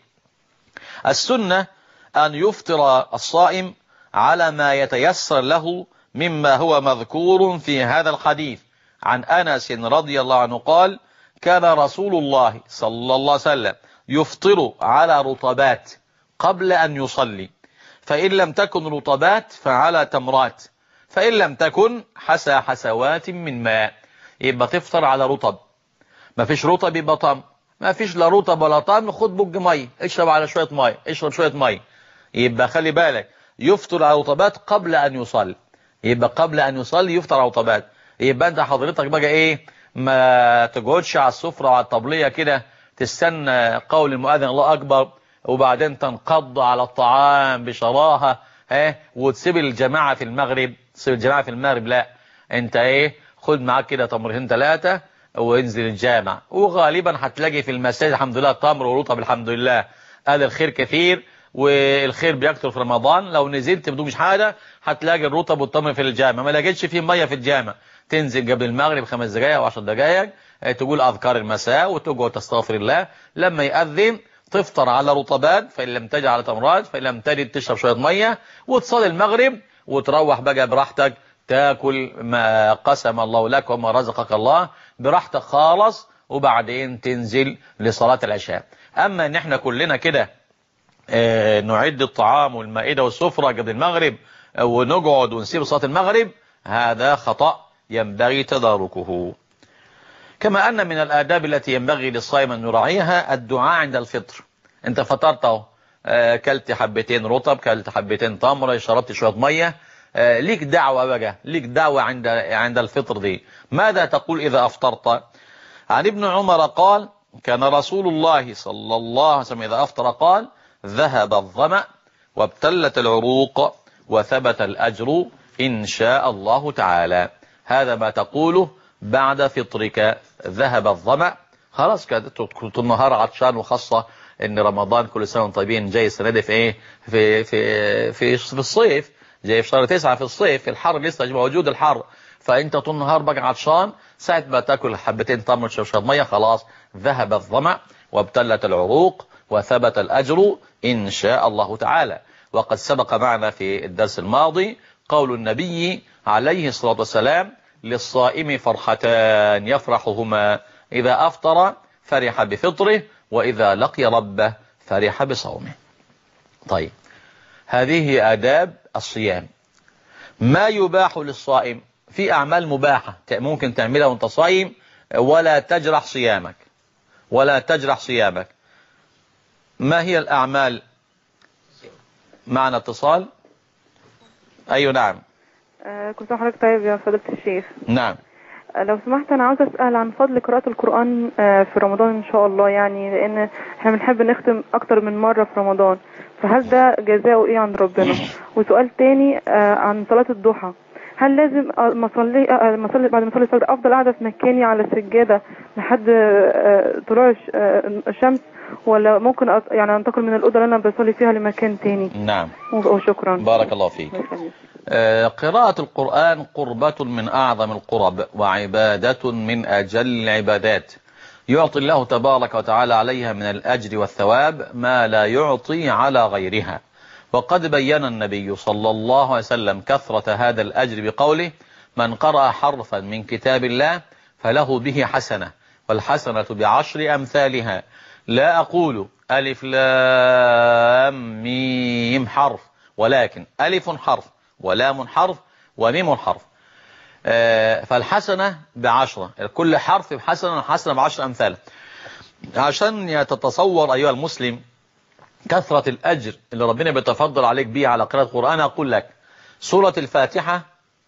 السنة ان يفطر الصائم على ما يتيسر له مما هو مذكور في هذا الحديث عن أنس رضي الله عنه قال كان رسول الله صلى الله عليه وسلم يفطر على رطبات قبل أن يصلي، فإن لم تكن رطبات فعلى تمرات، فإن لم تكن حسى حسوات من ماء. يبقى تفطر على رطب، ما فيش رطب يبقى طم، ما فيش لا رطب ولا طم خد بوج مي اشرب على شوية مي، اشرب شوية مي. يبقى خلي بالك يفطر على رطبات قبل أن يصلي، يبقى قبل أن يصلي يفطر على رطبات. يبقى أنت حضرتك بقى إيه، ما تقعدش على السفرة وعلى الطبلية كده تستنى قول المؤذن الله أكبر وبعدين تنقض على الطعام بشراهة وتسيب الجماعة في المغرب، تسيب الجماعة في المغرب. لا، أنت إيه، خد معاك كده تمرتين 3 وانزل الجامع، وغالبا هتلاقي في المساجد الحمد لله تمر ورطب الحمد لله. هذا الخير كثير والخير بيكتر في رمضان. لو نزلت بدون حاجه هتلاقي الرطب والتمر في الجامع، ما لقيتش فيه ميه في الجامع تنزل قبل المغرب 5 دقائق او 10 دقائق تقول اذكار المساء وتقعد تستغفر الله. لما يأذن تفطر على رطبات، فان لم تجد على تمرات، فان لم تجد تشرب شويه ميه وتصلي المغرب وتروح بقى براحتك تاكل ما قسم الله لك وما رزقك الله براحتك خالص، وبعدين تنزل لصلاه العشاء. اما ان احنا كلنا كده نعد الطعام والمائدة والسفرة قبل المغرب ونقعد ونسيب صلاة المغرب، هذا خطأ ينبغي تداركه. كما أن من الآداب التي ينبغي للصائم أن يراعيها الدعاء عند الفطر. أنت فطرت اهو، كلت حبتين رطب، كلت حبتين تمر، شربت شوية مية، ليك دعوة بقى، ليك دعوة عند الفطر دي. ماذا تقول إذا أفطرت؟ عن ابن عمر قال كان رسول الله صلى الله عليه وسلم إذا أفطر قال ذهب الظمأ وابتلت العروق وثبت الأجر إن شاء الله تعالى. هذا ما تقوله بعد فطرك. ذهب الظمأ، خلاص كده كنت النهار عطشان، وخاصة ان رمضان كل سنة وانتم طيبين جاي السنة دي في ايه، في الصيف، جاي في شهر 9 في الصيف، في الحر لسه موجود الحر، فانت طول النهار بقى عطشان، ساعة ما تاكل حبتين تمر تشرب ميه خلاص ذهب الظمأ وابتلت العروق وثبت الأجر إن شاء الله تعالى. وقد سبق معنا في الدرس الماضي قول النبي عليه الصلاة والسلام للصائم فرحتان يفرحهما إذا أفطر فرح بفطره وإذا لقي ربه فرح بصومه. طيب، هذه آداب الصيام. ما يباح للصائم؟ في أعمال مباحة ممكن تعملها وانت صائم ولا تجرح صيامك، ولا تجرح صيامك. ما هي الأعمال؟ معنا اتصال. أيوة نعم. كنت حضرتك طيب يا فضيلة الشيخ؟ نعم. لو سمحت أنا عاوزة أسأل عن فضل قراءة القرآن في رمضان إن شاء الله، يعني لأن احنا بنحب نختم أكتر من مرة في رمضان، فهل ده جزاؤه إيه عند ربنا؟ وسؤال تاني عن صلاة الضحى، هل لازم بعد ما اصلي الفجر افضل قاعده في مكاني على السجاده لحد طلوع الشمس، ولا ممكن يعني انتقل من الاوضه اللي انا بصلي فيها لمكان تاني؟ نعم. وشكرا. بارك الله فيك. قراءة القرآن قربة من أعظم القرب وعبادة من أجل العبادات، يعطي الله تبارك وتعالى عليها من الأجر والثواب ما لا يعطي على غيرها. وقد بين النبي صلى الله عليه وسلم كثرة هذا الأجر بقوله: من قرأ حرفا من كتاب الله فله به حسنة، والحسنة بعشر أمثالها. لا أقول ألف لام ميم حرف، ولكن ألف حرف ولام حرف وميم حرف. فالحسنة بعشرة، كل حرف بحسنة، حسنة بعشر أمثال. عشان تتصور أيها المسلم كثرة الأجر اللي ربنا بيتفضل عليك بيه على قراءة القرآن، أقول لك سورة الفاتحة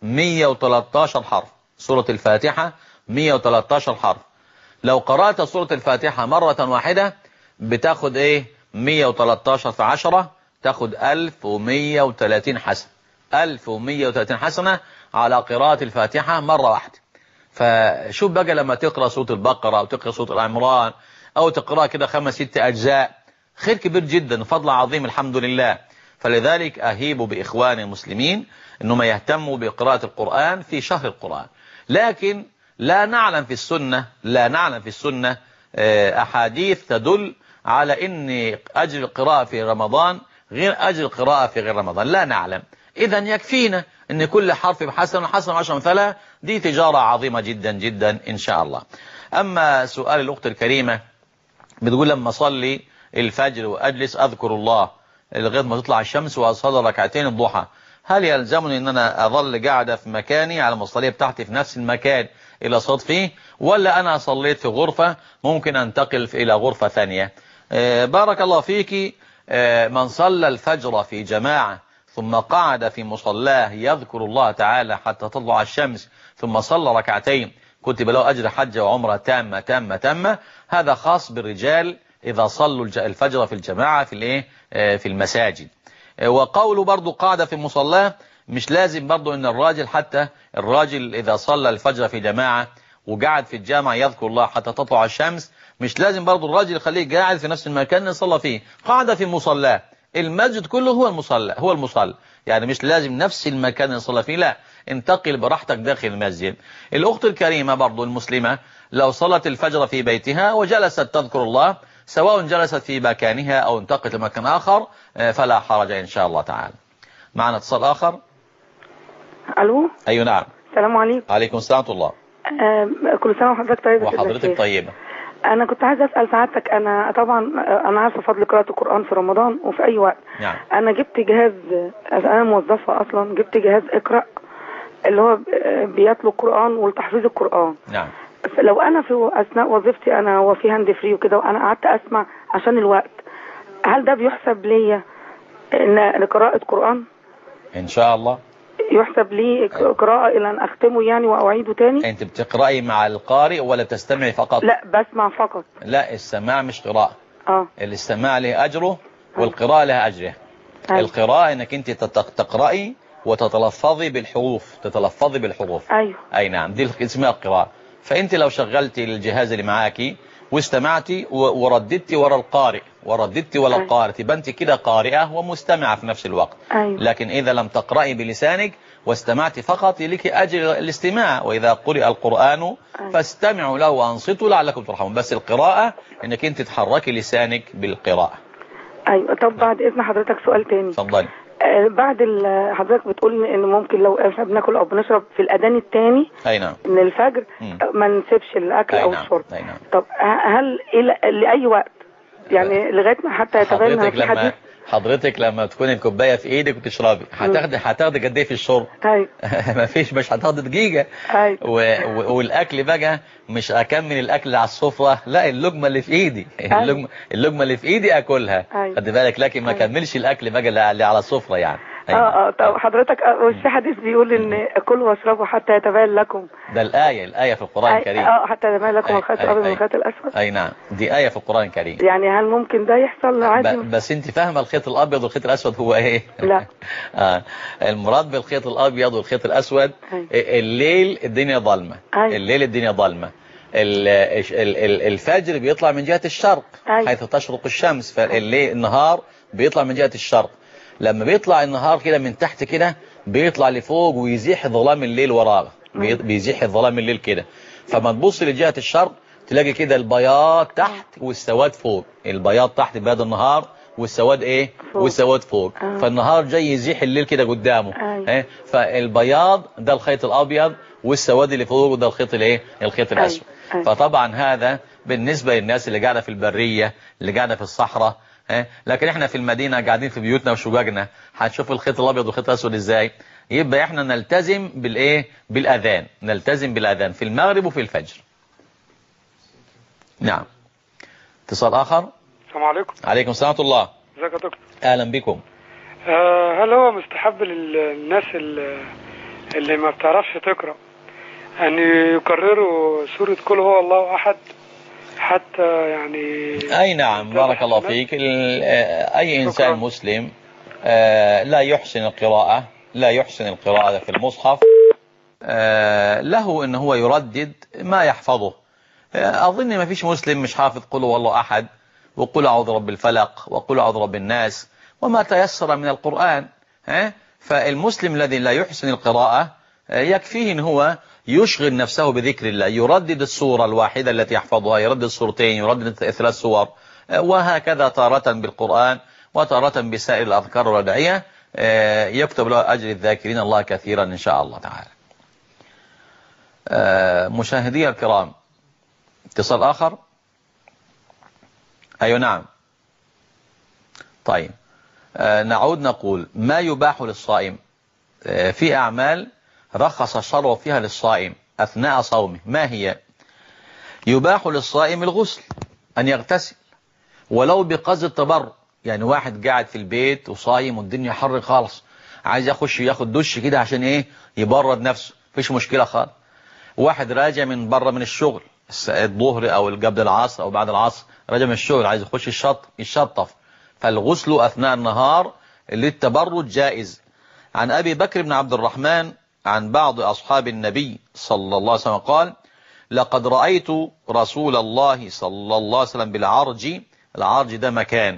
113 حرف، سورة الفاتحة 113 حرف. لو قرأت سورة الفاتحة مرة واحدة بتاخد ايه؟ 113 في 10 تاخد 1130 حسنة، 1130 حسنة على قراءة الفاتحة مرة واحدة. فشوف بقى لما تقرأ سورة البقرة أو تقرأ سورة العمران أو تقرأ كده 5-6 أجزاء، خير كبير جدا، فضل عظيم، الحمد لله. فلذلك أهيب بإخوان المسلمين أنهم يهتموا بقراءة القرآن في شهر القرآن. لكن لا نعلم في السنة أحاديث تدل على أن أجر القراءة في رمضان غير أجر القراءة في غير رمضان، لا نعلم. إذا يكفينا أن كل حرف بحسنة، حسنة 10 أمثالها، دي تجارة عظيمة جدا جدا إن شاء الله. أما سؤال الأخت الكريمة بتقول لما أصلي الفجر وأجلس أذكر الله لغاية ما تطلع الشمس وأصلي ركعتين الضحى، هل يلزمني أن أنا أظل قاعدة في مكاني على المصلية بتاعتي في نفس المكان إلى صوت فيه، ولا أنا صليت في غرفة ممكن أنتقل إلى غرفة ثانية؟ بارك الله فيك. من صلى الفجر في جماعة ثم قعد في مصلاه يذكر الله تعالى حتى تطلع الشمس ثم صلى ركعتين كتب له أجر حجة وعمرة تامة تامة تامة. هذا خاص بالرجال إذا صلوا الفجر في الجماعة في المساجد. وقوله برضو قاعدة في مصلاه، مش لازم برضو ان الراجل اذا صلى الفجر في جماعة وقعد في الجامع يذكر الله حتى تطلع الشمس، مش لازم برضو الراجل يخليه قاعد في نفس المكان اللي صلى فيه، قاعدة في مصلاه. المسجد كله هو المصلى، يعني مش لازم نفس المكان اللي صلى فيه، لا، انتقل براحتك داخل المسجد. الأخت الكريمة برضو المسلمة لو صلت الفجر في بيتها وجلست تذكر الله، سواء جلست في مكانها أو انتقلت لمكان آخر، فلا حرج إن شاء الله تعالى. معنا اتصال آخر. الو. ايوه نعم. السلام عليكم. عليكم السلام ورحمه الله. كل سنه وحضرتك طيبه. وحضرتك طيبه. انا كنت عايزه اسال سعادتك، انا طبعا انا عارفه فضل قراءه القران في رمضان وفي اي وقت. نعم. انا جبت جهاز، انا موظفه اصلا، جبت جهاز اقرا اللي هو بيتلو القران والتحفيظ القران. نعم. لو انا في اثناء وظيفتي انا وفي هاند فري وكده وانا قعدت اسمع عشان الوقت، هل ده بيحسب ليا ان قراءه قران؟ ان شاء الله يحسب لي قراءة إلى أن أختمه يعني وأعيده تاني. أنت بتقرأي مع القارئ ولا بتستمعي فقط؟ لا، بسمع فقط. لا، السماع مش قراءة. الاستماع له أجره والقراءة لها أجره. القراءة أنك أنت تقرأي وتتلفظي بالحروف. أيوه. أي نعم، دي اسمها القراءة. فأنت لو شغلتي الجهاز اللي معاكي واستمعتي ورددتي ورا القارئ القارئ، تبقى انت كده قارئة ومستمعة في نفس الوقت. أيوه. لكن إذا لم تقرأي بلسانك واستمعتي فقط لك أجر الاستماع. وإذا قرئ القرآن فاستمعوا له وأنصتوا لعلكم ترحمون. بس القراءة انك انت تحركي لسانك بالقراءة. أيوه. طب بعد إذن حضرتك سؤال تاني. اتفضلي. بعد حضرتك بتقول ان ممكن لو احنا بناكل او بنشرب في الاذان الثاني من الفجر ما نسيبش الاكل او الشرب. طب هل لاي وقت يعني لغايه ما حتى يتبين في حديث؟ حضرتك لما تكون الكوبايه في ايدك وتشربي هتاخدي قد ايه في الشرب؟ ايوه. مش هتاخدي دقيقه. ايوه. والاكل بقى مش اكمل الاكل على السفره، لا، اللقمه اللي في ايدي. اللقمه اللي في ايدي اكلها. خد بالك، لكن ما اكملش الاكل بقى اللي على السفره يعني. طب حضرتك في حديث بيقول ان كلوا واشربوا حتى يتبين لكم. ده الآية في القرآن الكريم. حتى يتبين لكم الخيط الأبيض من الخيط الأسود. أي نعم، دي آية في القرآن الكريم. يعني هل ممكن ده يحصل عادي؟ بس أنت فاهمة الخيط الأبيض والخيط الأسود هو إيه؟ لا. المراد بالخيط الأبيض والخيط الأسود الليل الدنيا ظلمة. الليل الدنيا ظلمة. الفجر بيطلع من جهة الشرق حيث تشرق الشمس، فالليل النهار بيطلع من جهة الشرق. لما بيطلع النهار كده من تحت كده بيطلع لفوق ويزيح ظلام الليل وراه، بيزيح ظلام الليل كده. فما تبص لجهة الشرق تلاقي كده البياض تحت والسواد فوق، البياض تحت بياض النهار والسواد ايه فوق. والسواد فوق. فالنهار جاي يزيح الليل كده قدامه. فالبياض ده الخيط الابيض والسواد اللي فوق ده الخيط الايه الخيط الاسود. فطبعا هذا بالنسبة للناس اللي قاعدة في البرية اللي قاعدة في الصحراء. لكن احنا في المدينة قاعدين في بيوتنا وشققنا هنشوف الخيط الابيض والخيط الاسود ازاي. يبقى احنا نلتزم بالايه بالاذان، نلتزم بالاذان في المغرب وفي الفجر. نعم. اتصال اخر. السلام عليكم. عليكم السلام ورحمة الله. ازيك يا دكتور؟ اهلا بكم. هل هو مستحب للناس اللي ما بتعرفش تقرأ ان يكرروا سورة قل هو الله احد حتى يعني؟ اي نعم، بارك الله فيك. اي انسان مسلم لا يحسن القراءة، لا يحسن القراءة في المصحف، له ان هو يردد ما يحفظه. اظن ما فيش مسلم مش حافظ قل هو الله احد وقل اعوذ برب الفلق وقل اعوذ برب الناس وما تيسر من القرآن. فالمسلم الذي لا يحسن القراءة يكفيه ان هو يشغل نفسه بذكر الله، يردد السورة الواحدة التي يحفظها، يردد السورتين، يردد 3 سور، وهكذا تارة بالقرآن وتارة بسائر الأذكار والأدعية. يكتب له أجر الذاكرين الله كثيرا إن شاء الله تعالى. مشاهدي الكرام، اتصال آخر. أيوة نعم. طيب نعود نقول ما يباح للصائم في أعمال رخص الشرع فيها للصائم أثناء صومه. ما هي؟ يباح للصائم الغسل، أن يغتسل ولو بقصد التبرد. يعني واحد قاعد في البيت وصايم والدنيا حر خالص، عايز يخش ياخد دش كده عشان ايه يبرد نفسه، مفيش مشكلة خالص. واحد راجع من بره من الشغل الظهر او قبل العصر او بعد العصر، راجع من الشغل عايز يخش يشطف، فالغسل أثناء النهار للتبرد جائز. عن أبي بكر بن عبد الرحمن عن بعض أصحاب النبي صلى الله عليه وسلم قال: لقد رأيت رسول الله صلى الله عليه وسلم بالعرج، العرج ده مكان،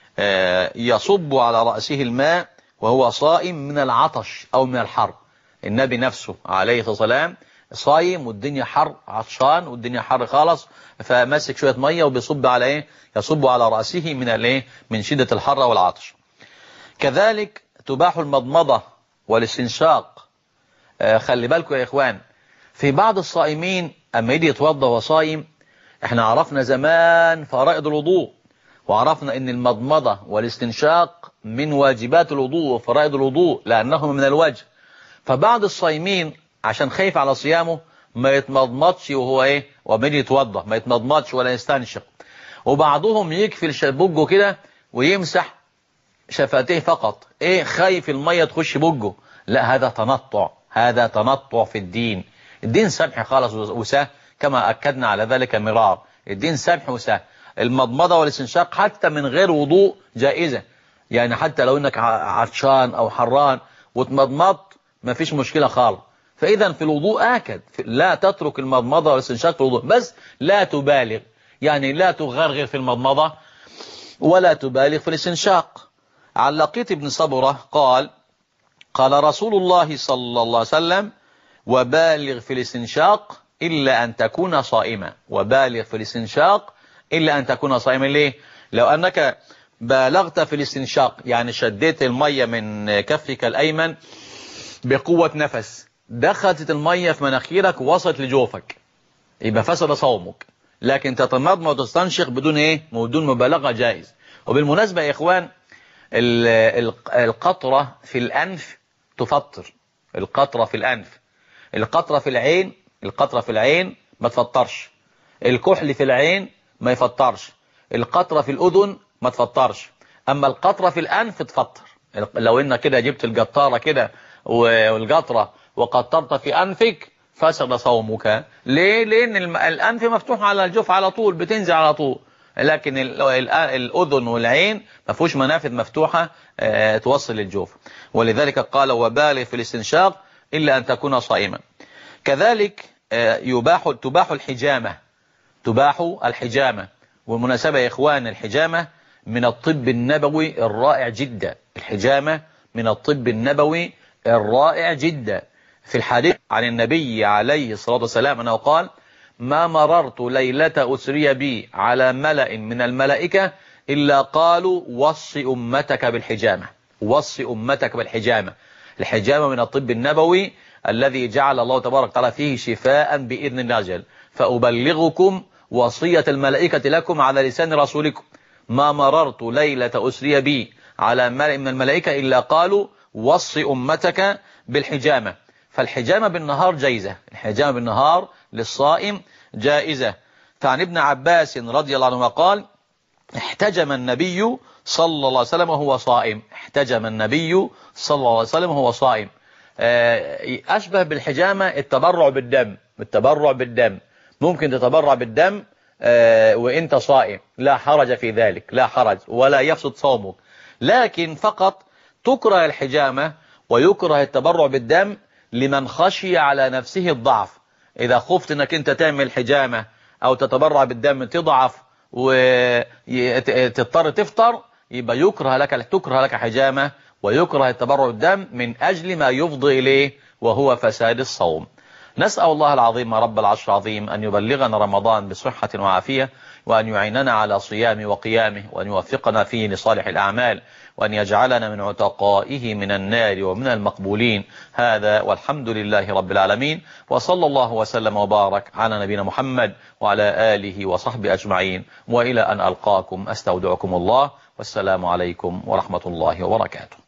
يصب على رأسه الماء وهو صائم من العطش أو من الحر. النبي نفسه عليه الصلاة والسلام صايم والدنيا حر، عطشان والدنيا حر خالص، فمسك شوية مية وبيصب على ايه؟ يصب على رأسه من الايه؟ من شدة الحر والعطش. كذلك تباح المضمضة والاستنشاق. خلي بالكم يا إخوان، في بعض الصائمين أما يجي يتوضى وهو صايم، احنا عرفنا زمان فرائض الوضوء، وعرفنا ان المضمضة والاستنشاق من واجبات الوضوء وفرائض الوضوء لأنهما من الوجه. فبعض الصائمين عشان خايف على صيامه ما يتمضمضش وهو ايه وما يجي يتوضى، ما يتمضمضش ولا يستنشق. وبعضهم يكفي بقه كده ويمسح شفتيه فقط، ايه خايف المية تخش بقه. لا، هذا تنطع، هذا تنطع في الدين. الدين سمح خالص وسهل كما أكدنا على ذلك مرار. الدين سمح وسهل. المضمضة والاستنشاق حتى من غير وضوء جائزة، يعني حتى لو انك عطشان او حران وتمضمضت ما فيش مشكلة خالص. فإذا في الوضوء آكد لا تترك المضمضة والاستنشاق في الوضوء، بس لا تبالغ، يعني لا تغرغر في المضمضة ولا تبالغ في الاستنشاق. عن لقيط بن صبرة قال: قال رسول الله صلى الله عليه وسلم: وبالغ في الاستنشاق إلا أن تكون صائما. وبالغ في الاستنشاق إلا أن تكون صائما. ليه؟ لو أنك بالغت في الاستنشاق يعني شديت المية من كفك الأيمن بقوة نفس، دخلت المية في مناخيرك ووصلت لجوفك، يبقى فسد صومك. لكن تتمضمض وتستنشق بدون ايه؟ بدون مبالغة جائز. وبالمناسبة يا إخوان، القطرة في الأنف تفطر. القطرة في الأنف، القطرة في العين، القطرة في العين ما تفطرش. الكحل في العين ما يفطرش. القطرة في الأذن ما تفطرش. أما القطرة في الأنف تفطر. لو إنك كده جبت القطارة كده والقطرة وقطرت في أنفك فسد صومك. ليه؟ لأن الأنف مفتوح على الجوف على طول، بتنزل على طول. لكن الأذن والعين ما فيهوش منافذ مفتوحة توصل للجوف. ولذلك قال: وبالغ في الاستنشاق إلا أن تكون صائما. كذلك تباح الحجامة. تباح الحجامة. والمناسبة يا إخوان، الحجامة من الطب النبوي الرائع جدا. الحجامة من الطب النبوي الرائع جدا في الحديث عن النبي عليه الصلاة والسلام أنه قال: ما مررت ليلة أسري بي على ملأ من الملائكة إلا قالوا وص أمتك بالحجامة، وص أمتك بالحجامة. الحجامة من الطب النبوي الذي جعل الله تبارك وتعالى فيه شفاء بإذن الله، فأبلغكم وصية الملائكة لكم على لسان رسولكم: ما مررت ليلة أسري بي على ملأ من الملائكة إلا قالوا وص أمتك بالحجامة. فالحجامة بالنهار جائزة، الحجامة بالنهار للصائم جائزة. فعن ابن عباس رضي الله عنه قال: احتجم النبي صلى الله عليه وسلم وهو صائم، احتجم النبي صلى الله عليه وسلم وهو صائم. أشبه بالحجامة التبرع بالدم، التبرع بالدم، ممكن تتبرع بالدم وانت صائم، لا حرج في ذلك، لا حرج ولا يفسد صومك. لكن فقط تكره الحجامة ويكره التبرع بالدم لمن خشي على نفسه الضعف. إذا خفت أنك أنت تعمل حجامة أو تتبرع بالدم تضعف وتضطر تفطر، يبقى تكره لك حجامة ويكره التبرع بالدم من أجل ما يفضي إليه وهو فساد الصوم. نسأل الله العظيم رب العرش العظيم أن يبلغنا رمضان بصحة وعافية، وأن يعيننا على صيامه وقيامه، وأن يوفقنا فيه لصالح الأعمال، وأن يجعلنا من عتقائه من النار ومن المقبولين. هذا والحمد لله رب العالمين، وصلى الله وسلم وبارك على نبينا محمد وعلى آله وصحبه أجمعين، وإلى أن ألقاكم أستودعكم الله، والسلام عليكم ورحمة الله وبركاته.